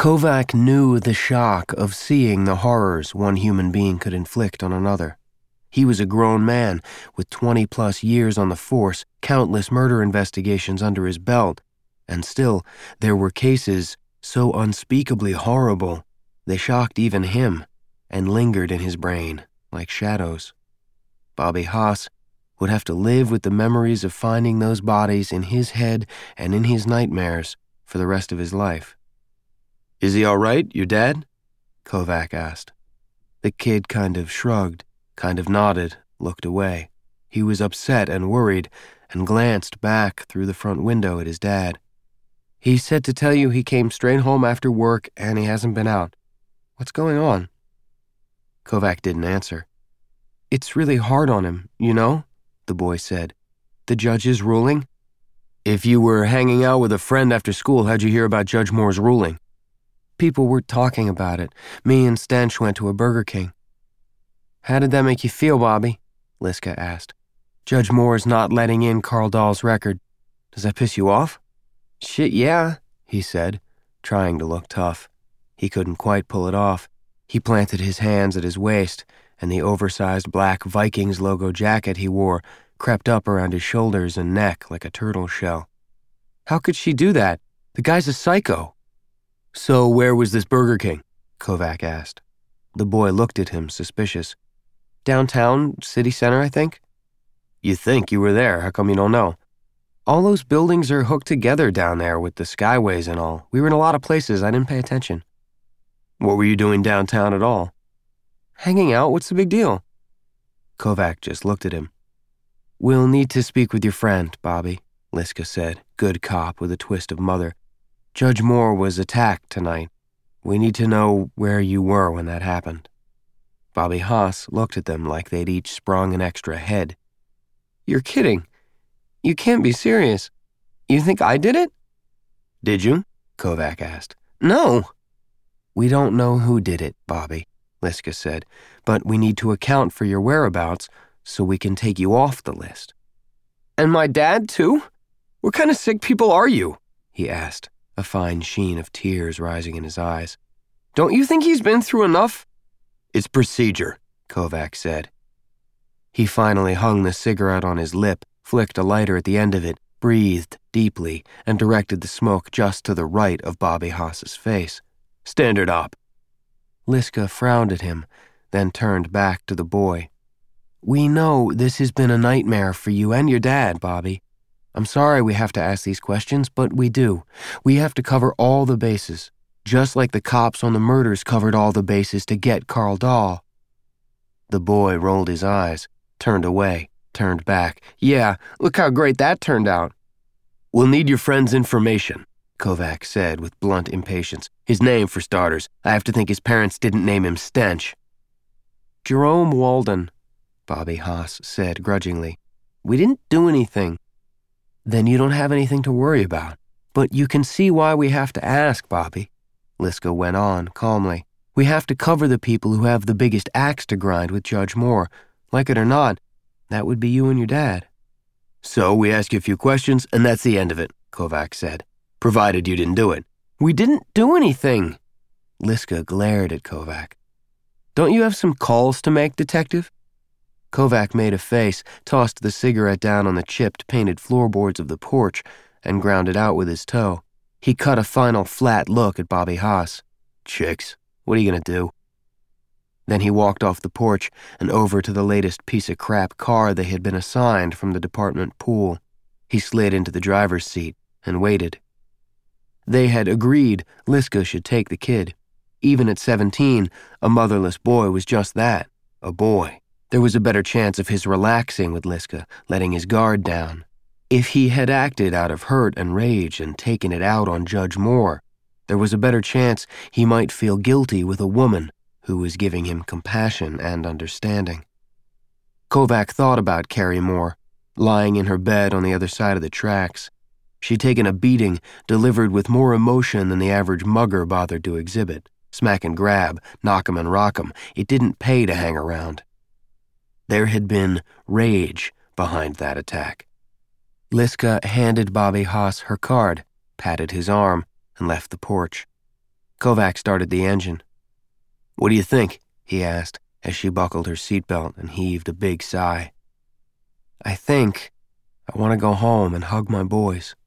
Kovac knew the shock of seeing the horrors one human being could inflict on another. He was a grown man with 20-plus years on the force, countless murder investigations under his belt, and still there were cases so unspeakably horrible they shocked even him and lingered in his brain like shadows. Bobby Haas would have to live with the memories of finding those bodies in his head and in his nightmares for the rest of his life. "Is he all right, your dad?" Kovac asked. The kid kind of shrugged, kind of nodded, looked away. He was upset and worried and glanced back through the front window at his dad. "He said to tell you he came straight home after work and he hasn't been out. What's going on?" Kovac didn't answer. "It's really hard on him, you know," the boy said. "The judge's ruling." "If you were hanging out with a friend after school, how'd you hear about Judge Moore's ruling?" "People were talking about it. Me and Stench went to a Burger King." "How did that make you feel, Bobby?" Liska asked. "Judge Moore's not letting in Carl Dahl's record. Does that piss you off?" "Shit, yeah," he said, trying to look tough. He couldn't quite pull it off. He planted his hands at his waist, and the oversized black Vikings logo jacket he wore crept up around his shoulders and neck like a turtle shell. "How could she do that? The guy's a psycho." "So where was this Burger King?" Kovac asked. The boy looked at him, suspicious. "Downtown, city center, I think." "You think you were there. How come you don't know?" "All those buildings are hooked together down there with the skyways and all. We were in a lot of places. I didn't pay attention." "What were you doing downtown at all?" "Hanging out. What's the big deal?" Kovac just looked at him. "We'll need to speak with your friend, Bobby," Liska said, good cop with a twist of mother. "Judge Moore was attacked tonight. We need to know where you were when that happened." Bobby Haas looked at them like they'd each sprung an extra head. "You're kidding. You can't be serious. You think I did it?" "Did you?" Kovac asked. "No." "We don't know who did it, Bobby," Liska said, "but we need to account for your whereabouts so we can take you off the list." "And my dad, too? What kind of sick people are you?" he asked, a fine sheen of tears rising in his eyes. "Don't you think he's been through enough?" "It's procedure," Kovac said. He finally hung the cigarette on his lip, flicked a lighter at the end of it, breathed deeply, and directed the smoke just to the right of Bobby Haas's face. "Standard op." Liska frowned at him, then turned back to the boy. "We know this has been a nightmare for you and your dad, Bobby. I'm sorry we have to ask these questions, but we do. We have to cover all the bases, just like the cops on the murders covered all the bases to get Carl Dahl." The boy rolled his eyes, turned away, turned back. "Yeah, look how great that turned out." "We'll need your friend's information," Kovac said with blunt impatience. "His name, for starters. I have to think his parents didn't name him Stench." "Jerome Walden," Bobby Haas said grudgingly. "We didn't do anything." "Then you don't have anything to worry about. But you can see why we have to ask, Bobby," Liska went on calmly. "We have to cover the people who have the biggest axe to grind with Judge Moore. Like it or not, that would be you and your dad." "So we ask you a few questions, and that's the end of it," Kovac said. "Provided you didn't do it." "We didn't do anything." Liska glared at Kovac. "Don't you have some calls to make, detective?" Kovac made a face, tossed the cigarette down on the chipped, painted floorboards of the porch, and ground it out with his toe. He cut a final flat look at Bobby Haas. "Chicks, what are you gonna do?" Then he walked off the porch and over to the latest piece of crap car they had been assigned from the department pool. He slid into the driver's seat and waited. They had agreed Liska should take the kid. Even at 17, a motherless boy was just that, a boy. There was a better chance of his relaxing with Liska, letting his guard down. If he had acted out of hurt and rage and taken it out on Judge Moore, there was a better chance he might feel guilty with a woman who was giving him compassion and understanding. Kovac thought about Carrie Moore, lying in her bed on the other side of the tracks. She'd taken a beating delivered with more emotion than the average mugger bothered to exhibit. Smack and grab, knock 'em and rock 'em. It didn't pay to hang around. There had been rage behind that attack. Liska handed Bobby Haas her card, patted his arm, and left the porch. Kovac started the engine. "What do you think?" he asked as she buckled her seatbelt and heaved a big sigh. "I think I want to go home and hug my boys."